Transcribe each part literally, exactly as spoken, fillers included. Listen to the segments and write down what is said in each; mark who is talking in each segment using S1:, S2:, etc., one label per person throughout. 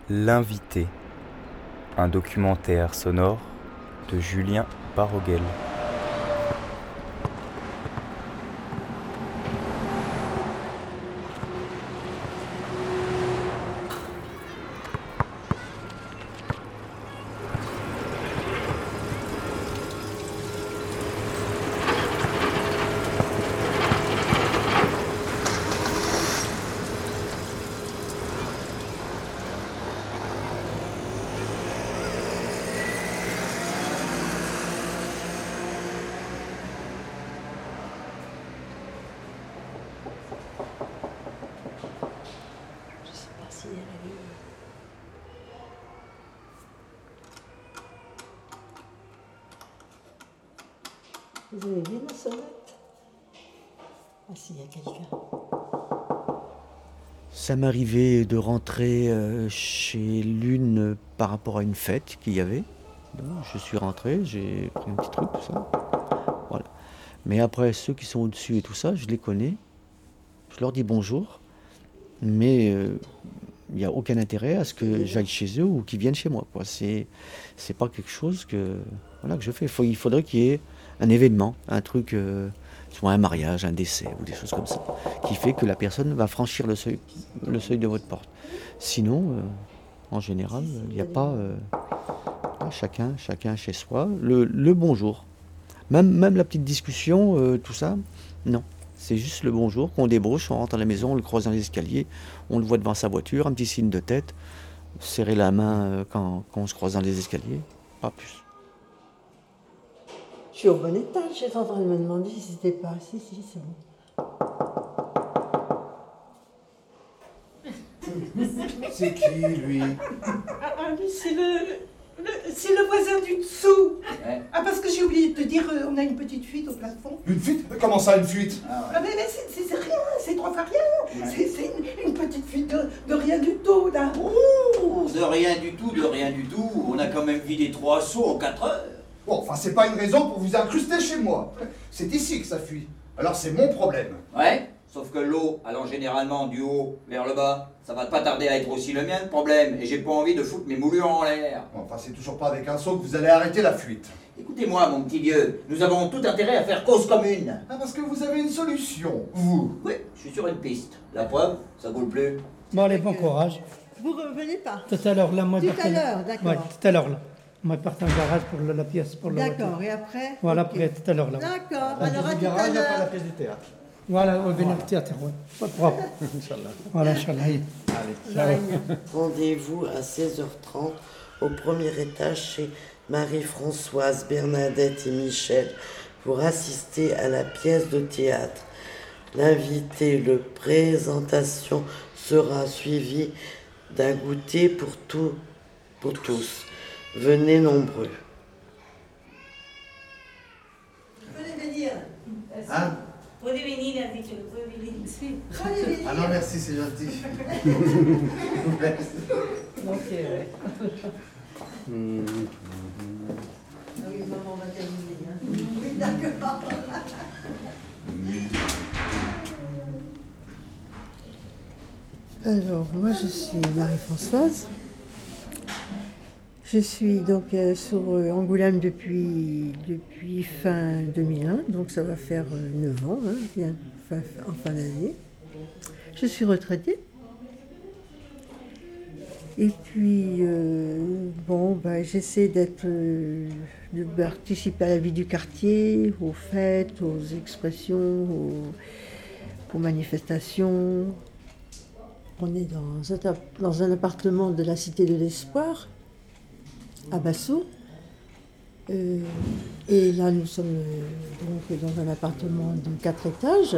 S1: L'invité, un documentaire sonore de Julien Baroguel.
S2: Vous avez vu la sonnette? Ah si, il y a quelqu'un.
S3: Ça m'arrivait de rentrer euh, chez l'une par rapport à une fête qu'il y avait. Donc, je suis rentré, j'ai pris un petit truc, tout ça. Voilà. Mais après, ceux qui sont au-dessus et tout ça, je les connais. Je leur dis bonjour. Mais il euh, n'y a aucun intérêt à ce que j'aille chez eux ou qu'ils viennent chez moi, quoi. C'est, c'est pas quelque chose que, voilà, que je fais. Faut, il faudrait qu'il y ait un événement, un truc, euh, soit un mariage, un décès ou des choses comme ça, qui fait que la personne va franchir le seuil, le seuil de votre porte. Sinon, euh, en général, il n'y a pas euh, chacun, chacun chez soi. Le, le bonjour, même, même la petite discussion, euh, tout ça, non. C'est juste le bonjour qu'on débouche, on rentre à la maison, on le croise dans les escaliers, on le voit devant sa voiture, un petit signe de tête, serrer la main euh, quand, quand on se croise dans les escaliers, pas plus.
S2: Je suis au bon étage, j'étais en train de me demander si c'était pas. Si, si, c'est bon.
S4: C'est qui, lui?
S5: Ah, lui, c'est le, le, c'est le voisin du dessous. Ouais. Ah, parce que j'ai oublié de te dire, euh, on a une petite fuite au plafond.
S4: Une fuite? Comment ça, une fuite?
S5: Ah, ouais. Ah, mais, mais c'est, c'est, c'est rien, c'est trois fois rien. Ouais. C'est, c'est une, une petite fuite de, de rien du tout, là.
S6: Oh, de rien du tout, de rien du tout. On a quand même vidé trois seaux en quatre heures.
S4: Bon, enfin, c'est pas une raison pour vous incruster chez moi. C'est ici que ça fuit. Alors c'est mon problème.
S6: Ouais, sauf que l'eau allant généralement du haut vers le bas, ça va pas tarder à être aussi le mien le problème. Et j'ai pas envie de foutre mes moulures en l'air.
S4: Bon, enfin, c'est toujours pas avec un seau que vous allez arrêter la fuite.
S6: Écoutez-moi, mon petit vieux, nous avons tout intérêt à faire cause commune.
S4: Ah, parce que vous avez une solution, vous?
S6: Oui, je suis sur une piste. La preuve, ça coule plus.
S7: Bon, allez, bon courage.
S2: Vous revenez pas?
S7: Tout à l'heure, là, moi,
S2: Tout
S7: partais-
S2: à l'heure, d'accord.
S7: Ouais, tout à l'heure, là. Moi, je partais en garage pour le- la pièce, pour le
S2: D'accord,
S7: voiture.
S2: et après?
S7: Voilà,
S2: Ok.
S7: après, tout à l'heure, là.
S2: D'accord,
S7: La
S2: alors à
S7: pièce du
S2: tout à
S7: garage, après la
S2: l'heure.
S7: pièce du théâtre. Voilà, on va venir au théâtre, ouais. Pas de problème. Inch'Allah. Voilà, Inch'Allah. Allez, ciao.
S8: Rendez-vous à seize heures trente au premier étage chez Marie-Françoise, Bernadette et Michel pour assister à la pièce de théâtre. L'invité, le présentation sera suivi d'un goûter pour, tout, pour tous. Venez nombreux.
S2: Venez venir.
S4: Hein?
S9: Puede venir, has dicho, puede venir. Sí.
S2: Venez venir.
S4: Ah non, merci, c'est gentil. Merci.
S5: Ok, ouais.
S2: Ah oui, maman va terminer. Hein. Oui, d'accord. Alors, moi, je suis Marie-Françoise. Je suis donc euh, sur euh, Angoulême depuis, depuis fin deux mille un, donc ça va faire euh, neuf ans, hein, bien, fin, en fin d'année. Je suis retraitée. Et puis, euh, bon, bah, j'essaie d'être, euh, de participer à la vie du quartier, aux fêtes, aux expressions, aux, aux manifestations. On est dans un, dans un appartement de la Cité de l'Espoir, à Bassaux. Euh, et là, nous sommes euh, donc dans un appartement de quatre étages,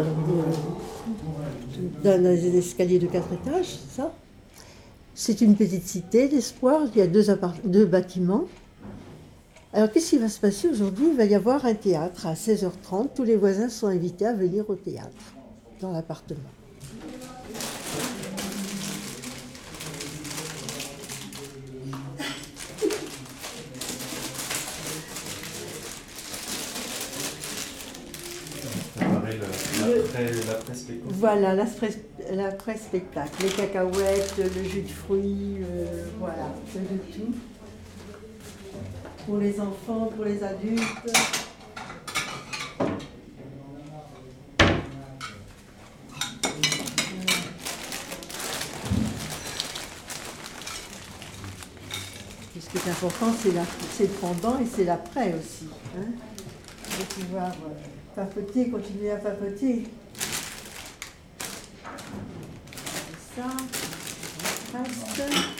S2: d'un escalier de quatre étages, c'est ça. C'est une petite cité d'Espoir, il y a deux, appart- deux bâtiments. Alors, qu'est-ce qui va se passer aujourd'hui? Il va y avoir un théâtre à seize heures trente. Tous les voisins sont invités à venir au théâtre, dans l'appartement.
S1: Préparer le- l'après- l'après-spectacle.
S2: Voilà, l'après- l'après-spectacle. Les cacahuètes, le jus de fruits, euh, voilà, c'est de tout. Pour les enfants, pour les adultes. Et ce qui est important, c'est le pendant et c'est l'après aussi. Hein, de pouvoir euh, papoter, continuer à papoter. Ça, reste.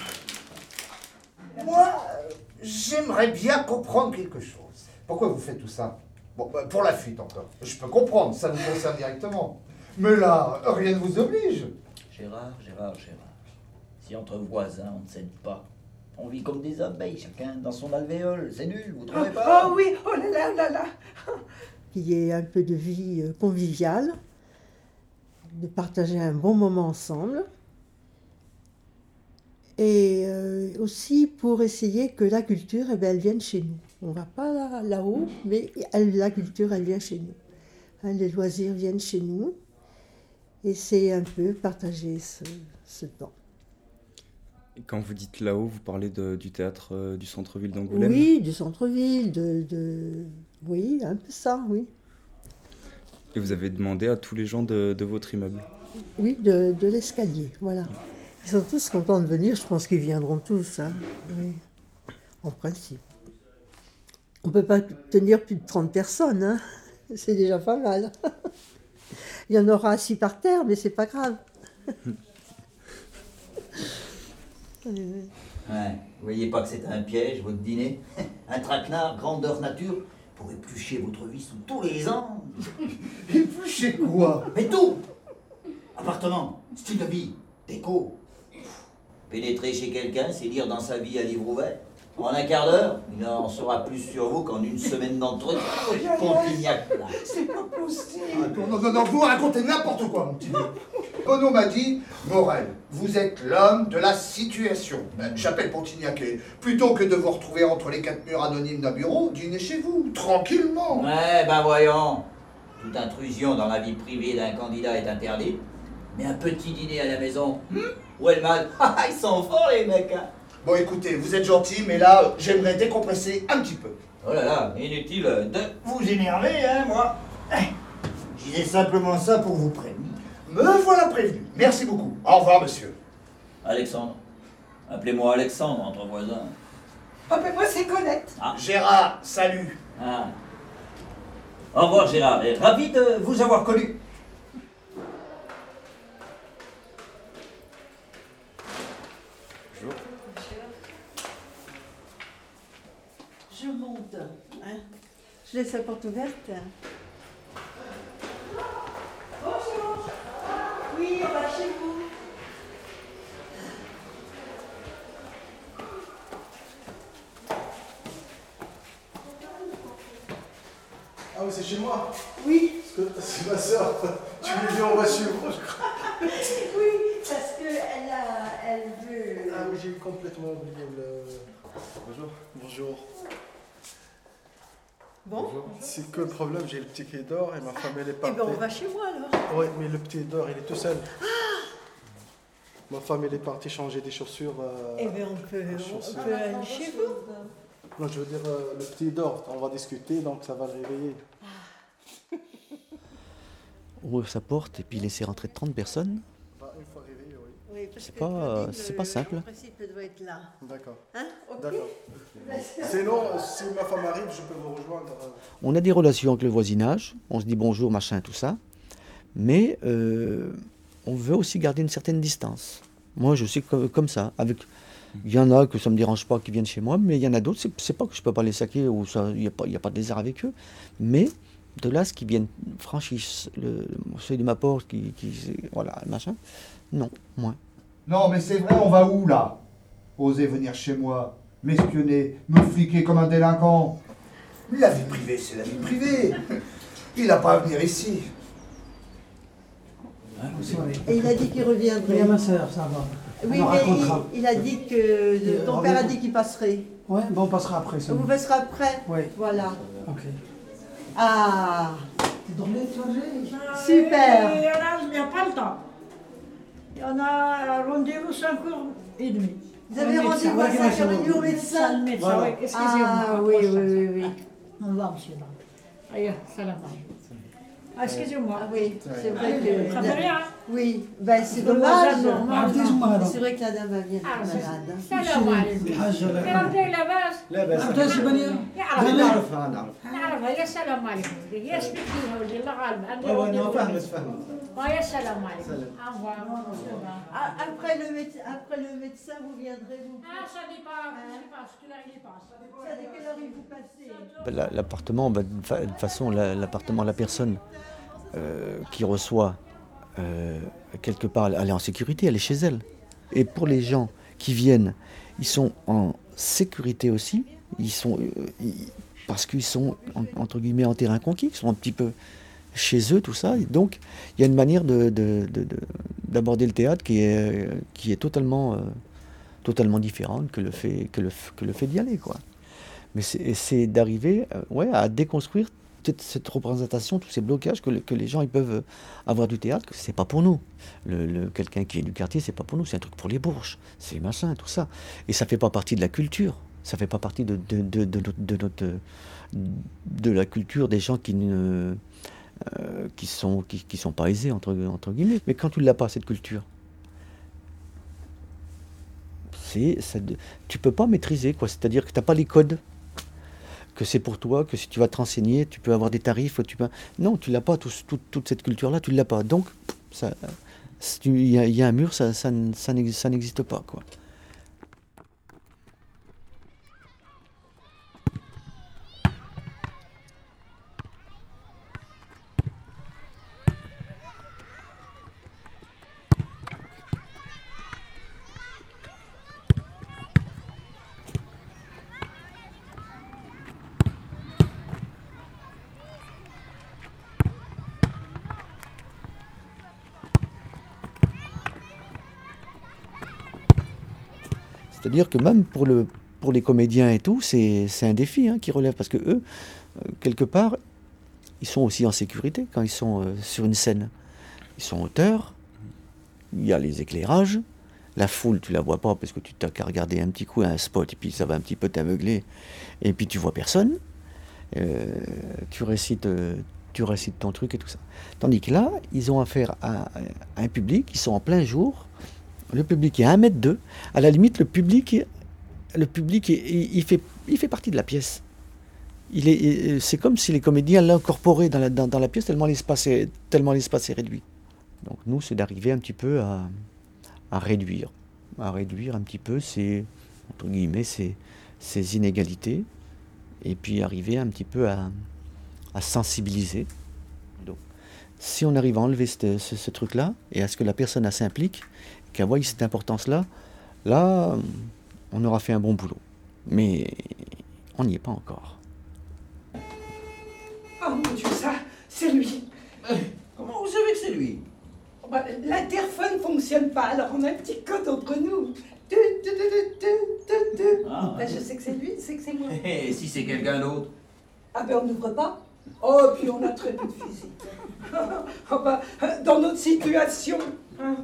S4: Moi, j'aimerais bien comprendre quelque chose. Pourquoi vous faites tout ça? Bon, bah, pour la fuite encore. Je peux comprendre, ça vous concerne directement. Mais là, rien ne vous oblige.
S6: Gérard, Gérard, Gérard. Si entre voisins, on ne s'aide pas, on vit comme des abeilles, chacun dans son alvéole. C'est nul, vous trouvez pas?
S5: Oh oui, oh là là là là.
S2: Qu'il y ait un peu de vie conviviale, de partager un bon moment ensemble. Et euh, aussi pour essayer que la culture, eh bien, elle vienne chez nous. On ne va pas là, là-haut, mais elle, la culture, elle vient chez nous. Hein, les loisirs viennent chez nous. Et c'est un peu partager ce, ce temps.
S1: Et quand vous dites là-haut, vous parlez de, du théâtre euh, du centre-ville d'Angoulême?
S2: Oui, du centre-ville, de, de... oui, un peu ça, oui.
S1: Et vous avez demandé à tous les gens de, de votre immeuble?
S2: Oui, de, de l'escalier, voilà. Ils sont tous contents de venir, je pense qu'ils viendront tous, hein. Oui. En principe. On ne peut pas tenir plus de trente personnes, hein. C'est déjà pas mal. Il y en aura assis par terre, mais c'est pas grave.
S6: Ouais, vous voyez pas que c'est un piège, votre dîner? Un traquenard, grandeur nature, pour éplucher votre vie sous tous les ans.
S4: Éplucher quoi?
S6: Mais tout! Appartement, style de vie, déco. Pénétrer chez quelqu'un, c'est lire dans sa vie à livre ouvert. En un quart d'heure, il en saura plus sur vous qu'en une semaine d'entretien. Pontignac, là.
S5: C'est pas possible.
S4: Ah, non, non, non, non, vous racontez n'importe quoi, mon petit vieux. Bono m'a dit, Morel, vous êtes l'homme de la situation. Ben, j'appelle Pontignac et plutôt que de vous retrouver entre les quatre murs anonymes d'un bureau, dînez chez vous, tranquillement.
S6: Ouais, ben voyons. Toute intrusion dans la vie privée d'un candidat est interdite. Mais un petit dîner à la maison, hmm, où est le mal? Ah, ils sont forts les mecs, hein.
S4: Bon, écoutez, vous êtes gentil, mais là, j'aimerais décompresser un petit peu.
S6: Oh là là, inutile de vous énerver, hein, moi. Je disais simplement ça pour vous prévenir.
S4: Me voilà prévenu. Merci beaucoup. Au revoir, monsieur.
S6: Alexandre. Appelez-moi Alexandre, entre voisins.
S5: Oh, mais moi, c'est Colette.
S6: Ah.
S4: Gérard, salut.
S6: Ah. Au revoir, Gérard. Et ravi de vous avoir connu.
S1: Bonjour.
S2: Je monte. Hein. Je laisse la porte ouverte.
S5: Bonjour.
S2: Oui, on va chez vous.
S10: Ah oui, c'est chez moi?
S2: Oui.
S10: Parce que c'est ma soeur. Tu lui dis on va suivre, je crois.
S2: Oui, parce qu'elle a, elle veut...
S10: Ah oui, j'ai complètement oublié le... Bonjour. Bonjour.
S2: Bon.
S10: Bonjour. C'est que le problème, j'ai le petit qui dort et ma femme elle est
S2: Eh
S10: partie.
S2: bien, on va chez moi alors.
S10: Oui, mais le petit dort, il est tout seul. Ah, ma femme elle est partie changer des chaussures. Euh,
S2: eh bien, on peut, on peut aller chez vous.
S10: Non, je veux dire, euh, le petit dort, on va discuter, donc ça va le réveiller.
S3: On ouvre sa porte et puis laisser rentrer trente personnes.
S10: Bah, une fois réveillé, oui.
S2: Oui, parce
S3: C'est
S2: que
S3: pas,
S2: Claudine,
S3: c'est
S2: le-
S3: pas simple.
S2: Le principe doit être là.
S10: D'accord.
S2: Hein? Ok.
S10: D'accord. Sinon, si ma femme arrive, je peux vous rejoindre.
S3: On a des relations avec le voisinage, on se dit bonjour, machin, tout ça, mais euh, on veut aussi garder une certaine distance. Moi, je suis co- comme ça. Avec, il y en a que ça me dérange pas qu'ils viennent chez moi, mais il y en a d'autres, c'est, c'est pas que je peux pas les saquer ou ça, il n'y a pas, il y a pas de désert avec eux, mais de là, ce qui viennent franchissent le, le seuil de ma porte, qui, qui voilà, machin, non, moins.
S4: Non, mais c'est vrai, on va où, là? Osez venir chez moi, m'espionner, me fliquer comme un délinquant. La vie privée, c'est la vie privée. Il n'a pas à venir ici.
S2: Et il a dit qu'il reviendrait.
S7: Il y a ma soeur, ça va.
S2: Oui,
S7: On
S2: mais
S7: racontera.
S2: il, il a dit que
S7: Il
S2: ton père a
S7: revient.
S2: dit qu'il passerait.
S7: Ouais, bon, on passera après ça.
S2: Vous passerez après.
S7: Oui.
S2: Voilà.
S7: Ok.
S2: Ah,
S7: Tu dormais, tu mangeais?
S2: super.
S9: Et là, je n'ai pas le temps.
S11: On a rendez-vous cinq heures et demie.
S2: Vous avez rendez-vous à cinq heures trente au médecin?
S11: Voilà.
S2: Ah oui, oui, oui, oui.
S11: On va, monsieur. Allez, salam. Ah, excusez-moi.
S2: Ah oui, c'est vrai que...
S11: Ça fait rien.
S2: Oui, ben c'est
S11: Le
S2: dommage.
S11: voisin normal.
S2: C'est vrai que la dame va bien malade.
S12: السلام عليكم. يا لاباس؟
S7: لاباس.
S12: عرفتها بنيه؟
S7: لا نعرفها نعرف.
S12: نعرفها يا سلام عليكم. يا سبيكي ولدي الله غالب.
S7: انا فاهمك فاهمك.
S12: يا سلام عليكم.
S2: Après le médecin, après le médecin, vous viendrez vous.
S12: Ah, ça dépend. Ça dépend. Quelle heure il passe.
S2: Ça dépend quelle heure il vous passez.
S3: La- L'appartement, bah, de fa- de toute façon, la- l'appartement, la personne euh, qui reçoit, euh, quelque part, elle est en sécurité, elle est chez elle. Et pour les gens qui viennent, ils sont en sécurité aussi, ils sont, euh, ils- parce qu'ils sont, en- entre guillemets, en terrain conquis, ils sont un petit peu chez eux, tout ça. Et donc, il y a une manière de, de- de- de- d'aborder le théâtre qui est, qui est totalement, euh, totalement différente que le fait, que le, f- que le fait d'y aller, quoi. Mais c'est, c'est d'arriver euh, ouais, à déconstruire toute cette représentation, tous ces blocages que, le- que les gens ils peuvent avoir du théâtre. C'est pas pour nous. Le, le- quelqu'un qui est du quartier, c'est pas pour nous. C'est un truc pour les bourges. C'est machin, tout ça. Et ça fait pas partie de la culture. Ça fait pas partie de, de, de, de, notre, de, notre, de la culture des gens qui ne euh, qui sont qui, qui sont pas aisés entre, entre guillemets. Mais quand tu l'as pas cette culture, c'est ça, tu peux pas maîtriser quoi. C'est-à-dire que t'as pas les codes. Que c'est pour toi, que si tu vas te renseigner, tu peux avoir des tarifs, tu peux... Non, tu l'as pas, tout, tout, toute cette culture-là, tu l'as pas. Donc, ça, il y, y a un mur, ça, ça, ça n'existe, ça n'existe pas, quoi. C'est-à-dire que même pour, le, pour les comédiens et tout, c'est, c'est un défi hein, qui relève, parce que eux, euh, quelque part, ils sont aussi en sécurité quand ils sont euh, sur une scène. Ils sont auteurs, il y a les éclairages, la foule, tu la vois pas parce que tu t'as qu'à regarder un petit coup à un spot et puis ça va un petit peu t'aveugler, et puis tu vois personne, euh, tu récites... Euh, tu récites ton truc et tout ça. Tandis que là, ils ont affaire à, à un public, ils sont en plein jour, le public est à un mètre deux, à la limite, le public, le public est, il, fait, il fait partie de la pièce. Il est, c'est comme si les comédiens l'incorporaient dans la, dans, dans la pièce, tellement l'espace est, tellement l'espace est réduit. Donc nous, c'est d'arriver un petit peu à, à réduire, à réduire un petit peu ces, entre guillemets, ces, ces inégalités, et puis arriver un petit peu à, à sensibiliser. Donc, si on arrive à enlever ce, ce, ce truc-là, et à ce que la personne s'implique, qu'elle voie cette importance-là, là, on aura fait un bon boulot. Mais on n'y est pas encore.
S5: Oh mon Dieu, ça, c'est lui.
S6: Comment vous savez que c'est lui?
S5: Oh, bah, l'interphone ne fonctionne pas, alors on a un petit code entre nous. Tu, tu, tu, tu, tu, tu, tu.
S6: Ah.
S5: Bah, je sais que c'est lui, c'est que c'est moi.
S6: Et si c'est quelqu'un d'autre?
S5: Ah ben on n'ouvre pas. Oh, puis on a très peu de visite. Oh, bah, dans notre situation. Hein.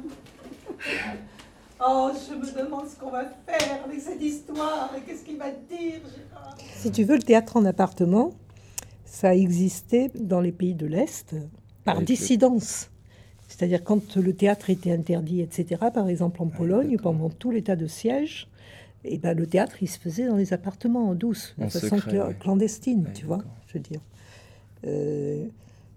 S5: Oh, je me demande ce qu'on va faire avec cette histoire, et qu'est-ce qu'il va dire, Gérard.
S13: Si tu veux, le théâtre en appartement, ça existait dans les pays de l'Est par
S1: Avec
S13: dissidence. C'est-à-dire quand le théâtre était interdit, et cetera. Par exemple en Pologne, pendant tout l'état de siège, et ben, le théâtre, il se faisait dans les appartements, en douce, de
S1: En
S13: façon
S1: secret,
S13: cla-
S1: ouais.
S13: clandestine,
S1: Ouais,
S13: tu vois,
S1: d'accord.
S13: je veux dire. Euh,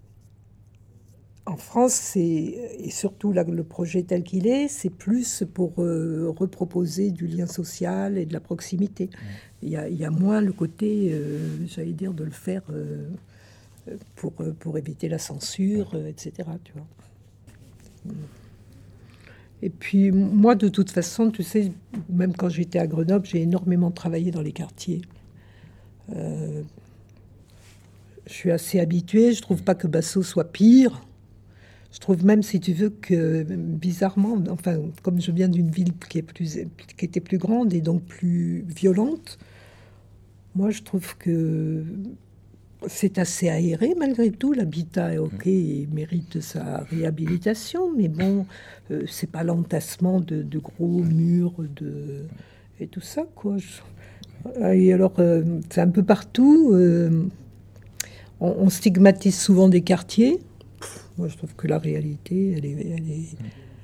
S13: en France, c'est, et surtout là, le projet tel qu'il est, c'est plus pour euh, reproposer du lien social et de la proximité. Il y a, il y a moins le côté, euh, j'allais dire, de le faire euh, pour, euh, pour éviter la censure, euh, et cetera. Tu vois. Et puis, moi, de toute façon, tu sais, même quand j'étais à Grenoble, j'ai énormément travaillé dans les quartiers. Euh, je suis assez habituée. Je trouve pas que Bassaux soit pire. Je trouve même, si tu veux, que bizarrement, enfin, comme je viens d'une ville qui, est plus, qui était plus grande et donc plus violente, moi, je trouve que c'est assez aéré malgré tout. L'habitat est ok, il mérite sa réhabilitation, mais bon, euh, c'est pas l'entassement de, de gros murs de, et tout ça, quoi. Et alors, euh, c'est un peu partout. Euh, on, on stigmatise souvent des quartiers. Pff, moi, je trouve que la réalité, elle est, elle est...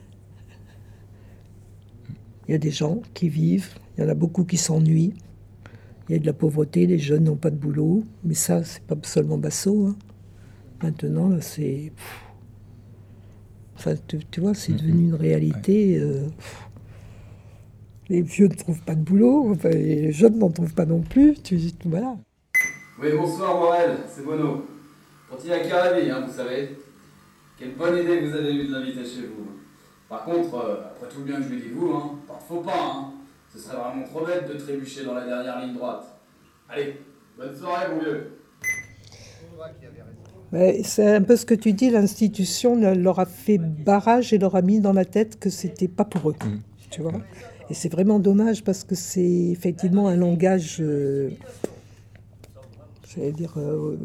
S13: Il y a des gens qui vivent, il y en a beaucoup qui s'ennuient. Il y a de la pauvreté, les jeunes n'ont pas de boulot. Mais ça, c'est pas seulement Basso. Hein. Maintenant, là, c'est... Enfin, tu, tu vois, c'est devenu une réalité. Euh... Les vieux ne trouvent pas de boulot, enfin, les jeunes n'en trouvent pas non plus. Tu, voilà.
S14: Oui, bonsoir Morel, c'est Bono. Pontignac Carabi, hein, vous savez. Quelle bonne idée vous avez eue de l'inviter chez vous. Par contre, euh, après tout le bien que je lui dis vous, hein, pas de faux pas, hein. Ce serait vraiment trop bête de trébucher dans la dernière ligne droite. Allez, bonne soirée mon vieux.
S13: Ouais, c'est un peu ce que tu dis, l'institution leur a fait barrage et leur a mis dans la tête que c'était pas pour eux, mmh. tu vois. Et c'est vraiment dommage parce que c'est effectivement un langage, euh, j'allais dire, euh,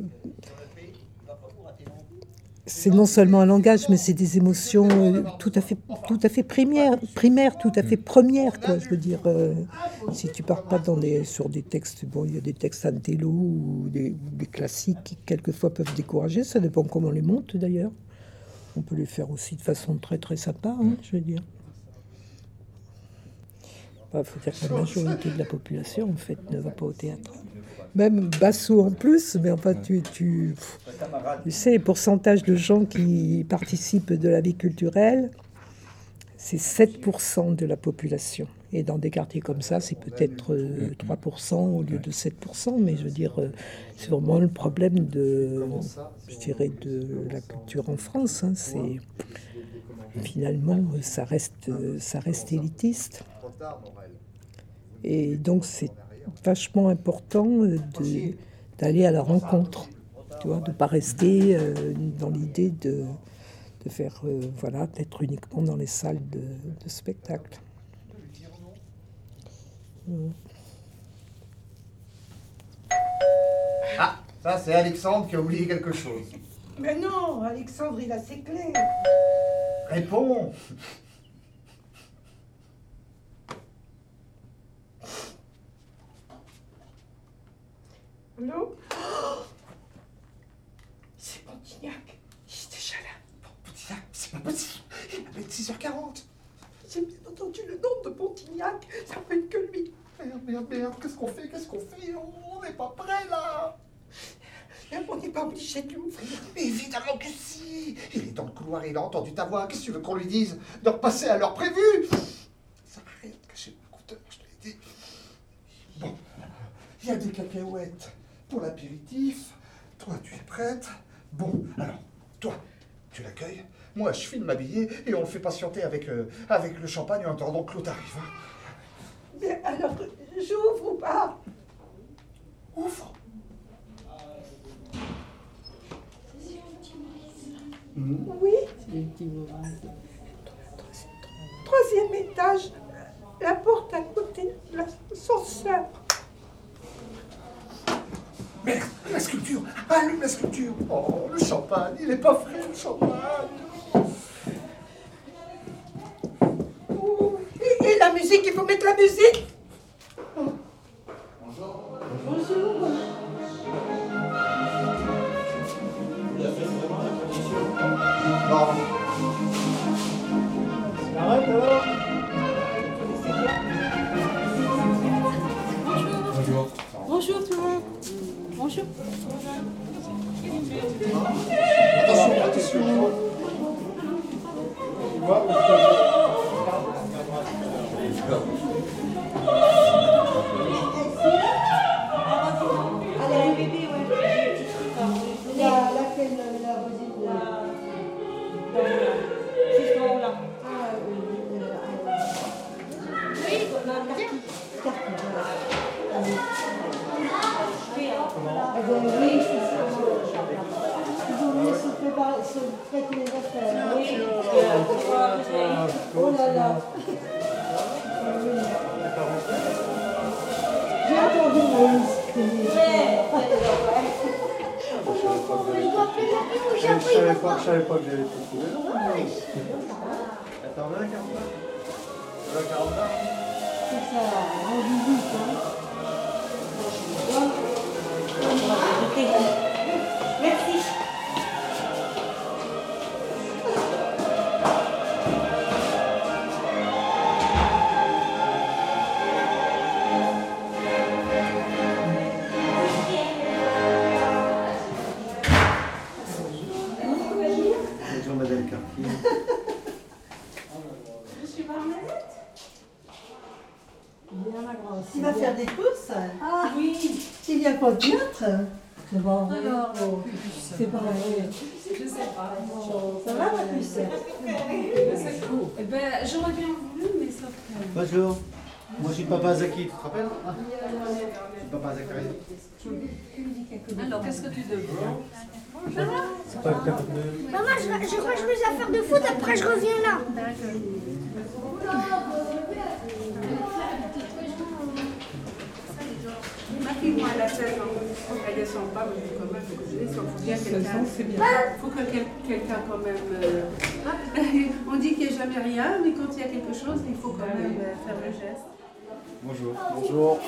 S13: c'est non seulement un langage, mais c'est des émotions euh, tout à fait, tout à fait primaires, primaires, tout à fait premières, quoi. Je veux dire, euh, si tu pars pas dans des, sur des textes, bon, il y a des textes intello ou des, ou des classiques qui quelquefois peuvent décourager. Ça dépend comment on les monte d'ailleurs. On peut les faire aussi de façon très très sympa, hein, je veux dire. Il faut dire que la majorité de la population, en fait, ne va pas au théâtre. Même Basso en plus, mais enfin, tu, tu, tu sais, les pourcentages de gens qui participent de la vie culturelle, c'est sept pour cent de la population. Et dans des quartiers comme ça, c'est peut-être euh, trois pour cent au lieu de sept pour cent. Mais je veux dire, euh, c'est vraiment le problème de, je dirais, de la culture en France. Hein. C'est, finalement, ça reste, ça reste élitiste. Et donc, c'est vachement important de, d'aller à la rencontre, tu vois, de ne pas rester euh, dans l'idée de, de faire, euh, voilà, d'être uniquement dans les salles de, de spectacle.
S4: Ah, ça c'est Alexandre qui a oublié quelque chose.
S5: Mais non, Alexandre, il a ses clés.
S4: Réponds.
S5: Allô? Oh, c'est Pontignac. Il est déjà là.
S4: Bon, Pontignac, c'est pas possible. Il m'appelle six heures quarante.
S5: J'ai bien entendu le nom de Pontignac. Ça peut être que lui.
S4: Merde, merde, merde. Qu'est-ce qu'on fait? Qu'est-ce qu'on fait? On n'est pas prêt là.
S5: On n'est pas obligé de lui ouvrir.
S4: Mais évidemment que si. Il est dans le couloir, il a entendu ta voix. Qu'est-ce que tu veux qu'on lui dise? De repasser à l'heure prévue? Ça m'arrête de cacher mon écouteur, je te l'ai dit. Bon, il y a des cacahuètes pour l'apéritif. Toi, tu es prête? Bon, alors, toi, tu l'accueilles. Moi, je file m'habiller et on le fait patienter avec, euh, avec le champagne en attendant que l'autre arrive. Hein.
S5: Mais alors, j'ouvre ou pas?
S4: Ouvre.
S5: Oui. Troisième étage, la porte à côté de l'ascenseur.
S4: Merde, la sculpture. Allume la sculpture. Oh, le champagne, il est pas frais, le champagne.
S5: Oh, et, et la musique, il faut mettre la musique. Oh.
S4: Bonjour.
S5: Bonjour.
S4: Il a fait vraiment la condition. Non. Arrête alors.
S15: Bonjour. Bonjour tout le monde. Bonjour.
S4: Attention, attention.
S5: Allez, bébé, ouais. La, laquelle, la rosine, la... Juste en haut, là. Ah, euh, euh, oui, la carte. Carte, voilà. Eh bien, oui, c'est ça. Ils ont voulu se préparer, se traiter les affaires. Oui, oh là là. J'ai entendu Moïse. Ouais,
S10: pas que j'allais Je savais pas, je savais pas que j'allais te trouver. Attends, là, quarante-là. Là, quarante-là.
S11: C'est ça, en visite, hein.
S9: Merci.
S3: Bonjour Madame Cartier.
S9: Monsieur Barnabette?
S11: Bien la grosse.
S5: Tu vas faire des courses?
S11: Ah
S5: oui. Tu viens pas au théâtre?
S11: C'est bon.
S5: Alors,
S11: c'est pas vrai.
S15: Je sais pas.
S5: ça va ma puce?
S15: Eh ben, j'aurais bien voulu, mais sauf que...
S3: Bonjour. Moi je suis Papa Zaki, tu te rappelles? Je suis Papa Zaki.
S15: Alors, qu'est-ce que tu deviens?
S3: C'est pas le cas de...
S16: Maman, je, je range mes affaires de foot, après je reviens là.
S15: Ma fille, moi, elle a seize ans. Il faut qu'elle descende pas, mais quand même, il faut bien quelqu'un. Il faut que quel- quelqu'un, quand même. euh, On dit qu'il n'y a jamais rien, mais quand il y a quelque chose, il faut quand même euh, faire le geste.
S10: Bonjour. Bonjour.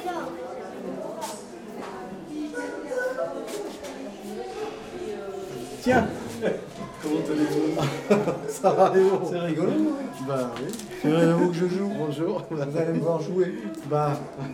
S10: Tiens. Comment allez-vous? Ça va, et vous? C'est rigolo. Bah oui. C'est à vous que je joue. Bonjour. Vous allez me voir jouer. Bah.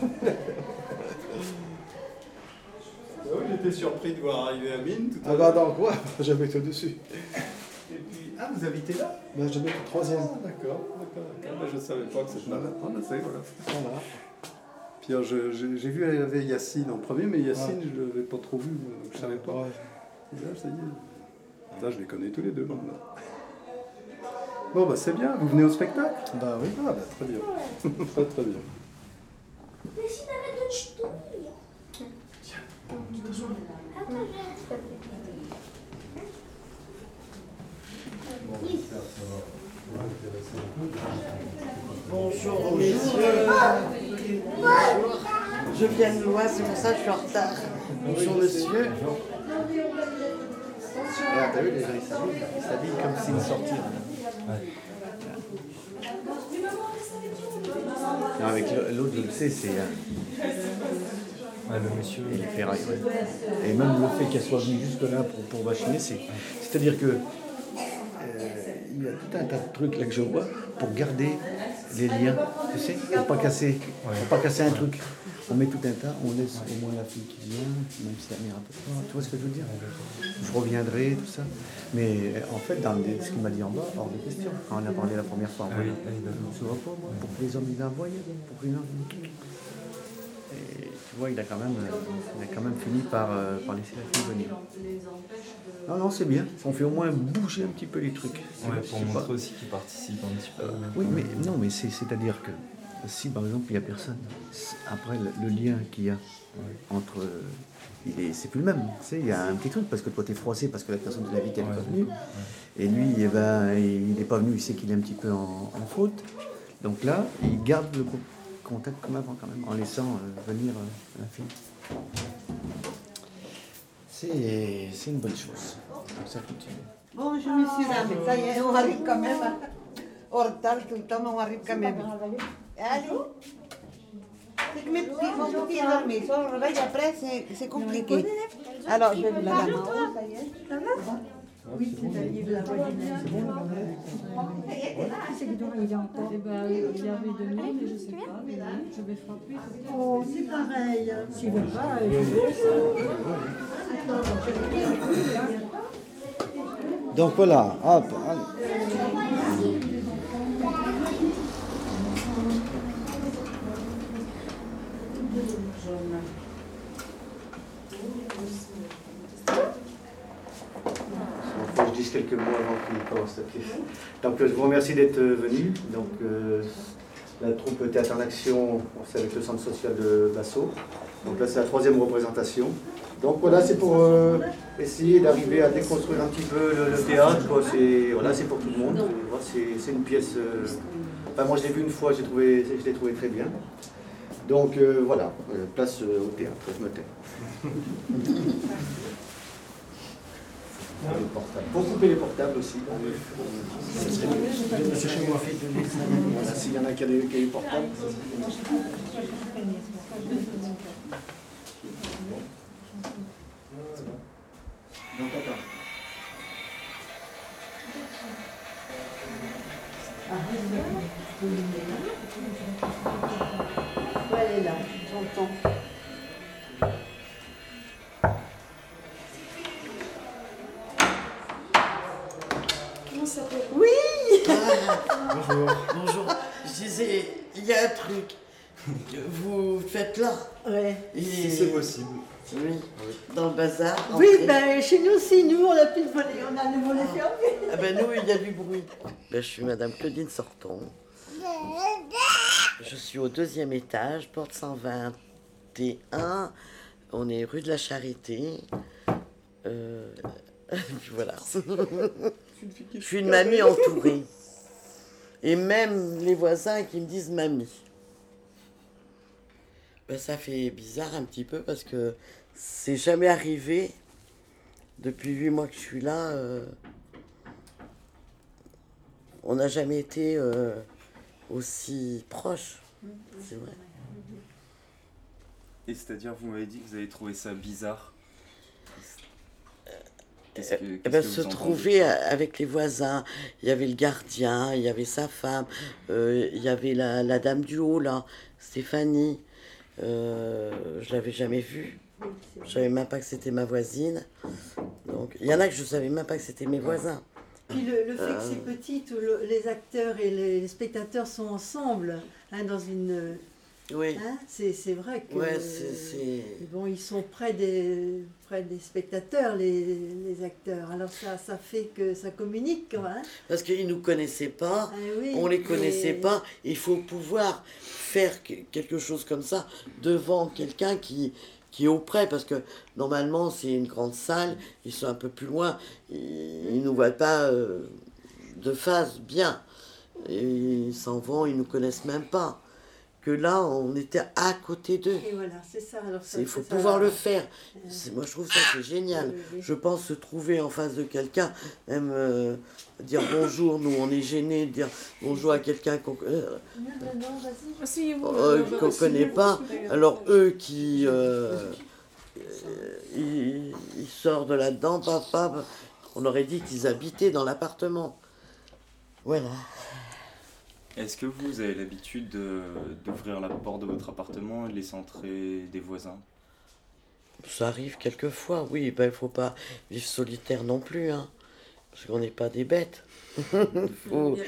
S17: Oui, j'étais surpris de voir arriver Amine tout à
S10: Ah bah dans quoi? J'habite au-dessus.
S17: Et puis, ah, vous habitez là?
S10: Bah j'habite au troisième.
S17: Ah, d'accord, d'accord, d'accord. Bah, je ne savais pas que c'était là. Ah, bah, c'est, voilà.
S10: Voilà.
S17: Puis alors, je- je- j'ai vu il y avait Yacine en premier, mais Yacine, je ne l'avais pas trop vu, donc je ne savais pas. Et là, ça y est. Là, je les connais tous les deux maintenant. Bon, bah c'est bien. Vous venez au spectacle?
S10: Bah oui.
S17: Ah, bah très bien. Très, très bien.
S16: Décide, arrête de chuter.
S8: Bonjour messieurs. Je viens de loin, c'est pour ça que je suis en retard. Bonjour monsieur.
S3: Ah, t'as vu déjà, il s'habille, il s'habille comme s'il sortait. Non, avec l'autre, je le sais, c'est.
S1: Ouais, le monsieur.
S3: Et les ferrailles, ouais. Et même le fait qu'elle soit venue jusque-là pour, pour vachiner, c'est. C'est-à-dire que. euh, il y a tout un tas de trucs là que je vois pour garder les liens, tu sais, pour pas casser, pour pas casser un truc. On met tout un tas, on laisse au moins la fille qui vient, même si elle vient un peu fort, tu vois ce que je veux dire? Je reviendrai, tout ça. Mais en fait, dans les- ce qu'il m'a dit en bas, hors de question, quand on a parlé la première fois,
S1: Ah oui,
S3: je ne vois pas, moi, pour que les hommes ils l'envoient, pour que les hommes... Et tu vois, il a quand même, il a quand même fini par, euh, par laisser la fille venir. Non, non, c'est bien. On fait au moins bouger un petit peu les trucs.
S1: Ouais, pour
S3: Je sais
S1: montrer
S3: pas.
S1: aussi qu'il participe un petit peu.
S3: Oui, mais non, mais c'est, c'est-à-dire que si par exemple il n'y a personne, c'est- après le, le lien qu'il y a entre. euh, il est- c'est plus le même. Tu sais, il y a un petit truc parce que toi t'es froissé parce que la personne de l'invité n'est pas venue. Et lui, eh ben, il n'est pas venu, il sait qu'il est un petit peu en, en faute. Donc là, il garde le co- contact comme avant quand même, en laissant euh, venir euh, la fille. C'est, c'est une bonne chose. Comme ça continue.
S5: Bonjour, messieurs, dames. Ça y est, on arrive quand même. En retard tout le temps, mais on arrive quand même. Allez. C'est que mes petits, mon petit est dormi. Soit on réveille après, c'est, c'est compliqué. Alors, je vais vous la main. Ça y est. Ça va? Oui, c'est un livre, la voisine.
S11: C'est bon, c'est qu'il doit arriver encore. Eh ben, il avait donné, mais je ne sais pas. Mais je vais frapper.
S5: Oh, c'est pareil.
S11: S'il veut pas, je vais.
S3: Donc voilà, hop, allez. Il faut que je dise quelques mots avant qu'il commence la pièce. Donc euh, je vous remercie d'être venu. Donc euh, la troupe Théâtre en Action, c'est avec le centre social de Basso. Donc là c'est la troisième représentation. Donc voilà, c'est pour euh, essayer d'arriver à déconstruire un petit peu le, le théâtre. Quoi. C'est, voilà, c'est pour tout le monde. Voilà, c'est, c'est une pièce. Euh, enfin, moi je l'ai vue une fois, j'ai trouvé, je l'ai trouvé très bien. Donc euh, voilà, euh, place euh, au théâtre, je me tais.
S10: Les portables. Pour couper les portables aussi. Ça serait bien. C'est chez moi. Voilà, s'il y en a qui a des, qui a des portables, ça serait bien. Non, papa.
S2: Ouais, elle est là, j'entends.
S8: Comment ça s'appelle?
S2: Oui.
S8: Bonjour. Bonjour. Je disais, il y a un truc que vous faites là.
S2: Ouais.
S8: Et-
S10: Si c'est possible.
S8: Oui. Dans le bazar.
S2: Oui,
S8: entrée.
S2: ben chez nous aussi, nous on a plus de volet, on a le volet fermé.
S8: Ah ben nous, il y a du bruit. Ben, je suis Madame Claudine Sorton. Je suis au deuxième étage, porte cent vingt et un. On est rue de la Charité. Euh... voilà. Je suis une mamie entourée. Et même les voisins qui me disent mamie. Ben, ça fait bizarre un petit peu parce que c'est jamais arrivé. Depuis huit mois que je suis là, euh, on n'a jamais été euh, aussi proches. C'est vrai.
S1: Et c'est-à-dire, vous m'avez dit que vous avez trouvé ça bizarre. Qu'est-ce que,
S8: Eh
S1: qu'est-ce
S8: ben,
S1: que
S8: se
S1: vous entendez?
S8: trouver avec les voisins, il y avait le gardien, il y avait sa femme, euh, il y avait la, la dame du haut là, Stéphanie. Euh, je l'avais jamais vue. Je savais même pas que c'était ma voisine. Donc, il y en a que je savais même pas que c'était mes voisins.
S2: Puis le, le fait
S8: Euh,
S2: que c'est petit, où le- les acteurs et les, les spectateurs sont ensemble, hein, dans une...
S8: Oui.
S2: Hein, c'est, c'est vrai que...
S8: Ouais, c'est- c'est-
S2: Bon, ils sont près des, près des spectateurs, les, les acteurs. Alors ça, ça fait que ça communique, quoi, hein.
S8: Parce qu'ils ne nous connaissaient pas,
S2: Ah oui,
S8: on les connaissait
S2: mais-
S8: pas. Il faut pouvoir faire que- quelque chose comme ça devant quelqu'un qui, qui est auprès. Parce que normalement, c'est une grande salle, ils sont un peu plus loin, ils ne nous voient pas euh, de face bien. Et ils s'en vont, ils ne nous connaissent même pas. Que là, on était à côté d'eux.
S2: Et voilà, c'est ça. Alors ça-
S8: Il faut
S2: ça-
S8: pouvoir
S2: ça-
S8: le faire. C'est- Moi, je trouve ça c'est génial. Je pense se trouver en face de quelqu'un, même euh, dire bonjour. Nous, on est gênés de dire bonjour à quelqu'un qu'on euh, euh, qu'on connaît pas. Alors eux qui euh, euh, ils, ils sortent de là-dedans, papa, on aurait dit qu'ils habitaient dans l'appartement. Voilà.
S1: Est-ce que vous avez l'habitude de- d'ouvrir la porte de votre appartement et de laisser entrer des voisins?
S8: Ça arrive quelquefois, oui. Ben, il faut pas vivre solitaire non plus, hein, parce qu'on n'est pas des bêtes. Faut...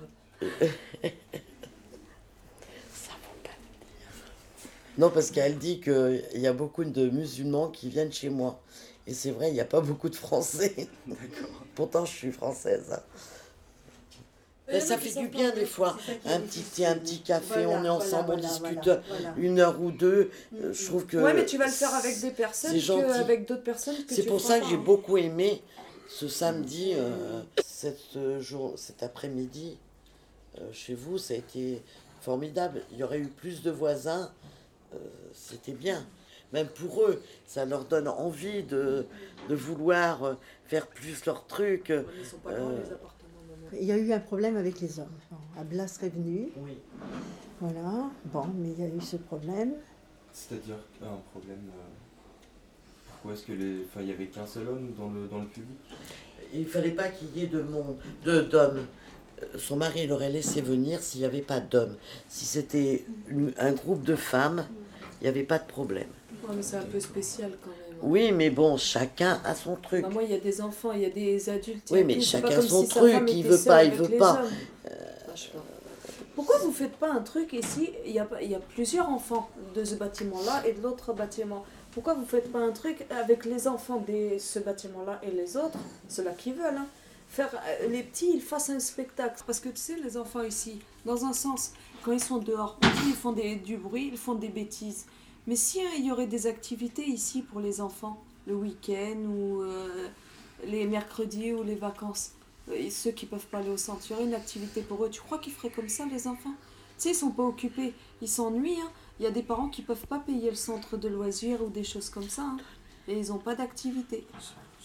S8: Non, parce qu'elle dit qu'il y a beaucoup de musulmans qui viennent chez moi. Et c'est vrai, il n'y a pas beaucoup de Français. Pourtant, je suis française. hein. Mais ça fait du bien des fois. Un petit thé, un petit café,
S2: Voilà,
S8: on est ensemble,
S2: voilà,
S8: on discute
S2: voilà, voilà.
S8: une heure ou deux. Euh, Je trouve que.
S18: Ouais, mais tu vas le faire avec des personnes
S8: c'est gentil.
S18: qu'avec d'autres personnes que
S8: C'est
S18: tu
S8: pour
S18: crois
S8: ça
S18: pas,
S8: que j'ai
S18: hein.
S8: beaucoup aimé ce samedi, euh, cette, euh, jour, cet après-midi euh, chez vous. Ça a été formidable. Il y aurait eu plus de voisins. euh, C'était bien. Même pour eux, ça leur donne envie de, de vouloir euh, faire plus leur truc. euh,
S2: Il y a eu un problème avec les hommes. Bon, Abla serait venu.
S8: Oui.
S2: Voilà. Bon, mais il y a eu ce problème.
S1: C'est-à-dire un problème. euh, Pourquoi est-ce que les. Enfin, il y avait qu'un seul homme dans le, dans le public?
S8: Il fallait pas qu'il y ait de monde, de d'hommes. Euh, Son mari l'aurait laissé venir s'il n'y avait pas d'hommes. Si c'était une- un groupe de femmes, il n'y avait pas de problème.
S18: Ouais, mais c'est un peu spécial quand même.
S8: Oui, mais bon, chacun a son truc.
S18: Bah, moi, il y a des enfants, il y a des adultes. il y
S8: Oui,
S18: a
S8: mais
S18: tout. C'est pas
S8: chacun
S18: comme
S8: son
S18: si sa
S8: truc,
S18: femme
S8: il
S18: était
S8: veut
S18: seule
S8: pas, il
S18: avec
S8: veut
S18: les
S8: pas.
S18: hommes. Bah, je sais pas. Pourquoi vous faites pas un truc ici? Il y a, pas- il y a plusieurs enfants de ce bâtiment-là et de l'autre bâtiment. Pourquoi vous faites pas un truc avec les enfants de ce bâtiment-là et les autres, ceux-là qui veulent, hein, faire euh, les petits, ils fassent un spectacle. Parce que tu sais, les enfants ici, dans un sens, quand ils sont dehors, petits, ils font des, du bruit, ils font des bêtises. Mais si hein, il y aurait des activités ici pour les enfants, le week-end ou euh, les mercredis ou les vacances, et ceux qui peuvent pas aller au centre, il y aurait une activité pour eux. Tu crois qu'ils feraient comme ça, les enfants? Tu sais, ils sont pas occupés, ils s'ennuient. Hein. Il y a des parents qui peuvent pas payer le centre de loisirs ou des choses comme ça. Hein. Et ils ont pas d'activité.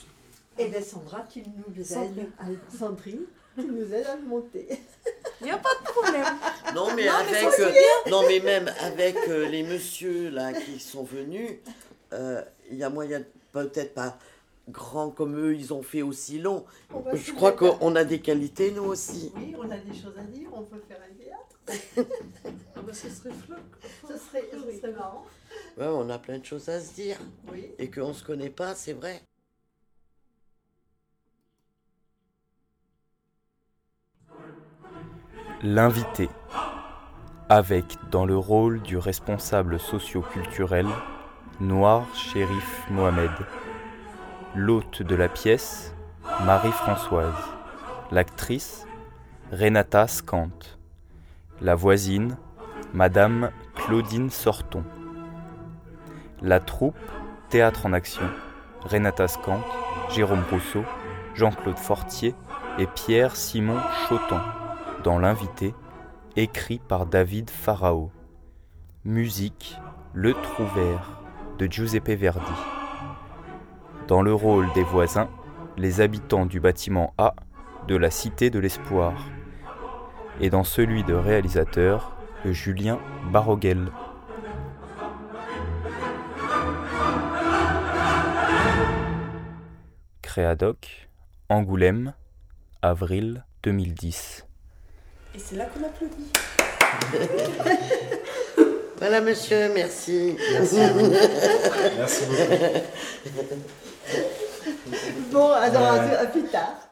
S2: Et bien Sandra, tu nous aides,
S18: Sandrine.
S2: à- Sandrine, tu nous aides à le monter.
S18: Il n'y a pas de problème.
S8: Non, mais
S18: Non, mais
S8: avec,
S18: ça, c'est
S8: euh,
S18: bien.
S8: non, mais même avec euh, les messieurs là qui sont venus, euh, il y a moyen, de- peut-être pas grands comme eux, ils ont fait aussi long.
S2: On va
S8: Je
S2: se
S8: crois
S2: mettre-
S8: qu'on a des qualités nous aussi.
S2: Oui, on a des choses à dire, on peut faire un théâtre.
S18: Ah bah, ce serait flou.
S2: Ce serait, ce serait marrant.
S8: Ouais, on a plein de choses à se dire.
S2: Oui.
S8: Et qu'on se connaît pas, c'est vrai.
S1: L'invité, avec dans le rôle du responsable socio-culturel, Noir Chérif Mohamed. L'hôte de la pièce, Marie-Françoise. L'actrice, Renata Scant. La voisine, Madame Claudine Sorton. La troupe, Théâtre en action, Renata Scant, Jérôme Rousseau, Jean-Claude Fortier et Pierre-Simon Chotan. Dans l'invité, écrit par David Farao. Musique, Le Trouvert, de Giuseppe Verdi. Dans le rôle des voisins, les habitants du bâtiment A de la Cité de l'Espoir. Et dans celui de réalisateur, de Julien Baroguel. Créadoc, Angoulême, avril deux mille dix.
S18: Et c'est là qu'on applaudit.
S8: Voilà, monsieur, merci.
S10: Merci à vous. Merci beaucoup.
S2: Bon, alors
S10: Euh,
S2: à, à plus tard.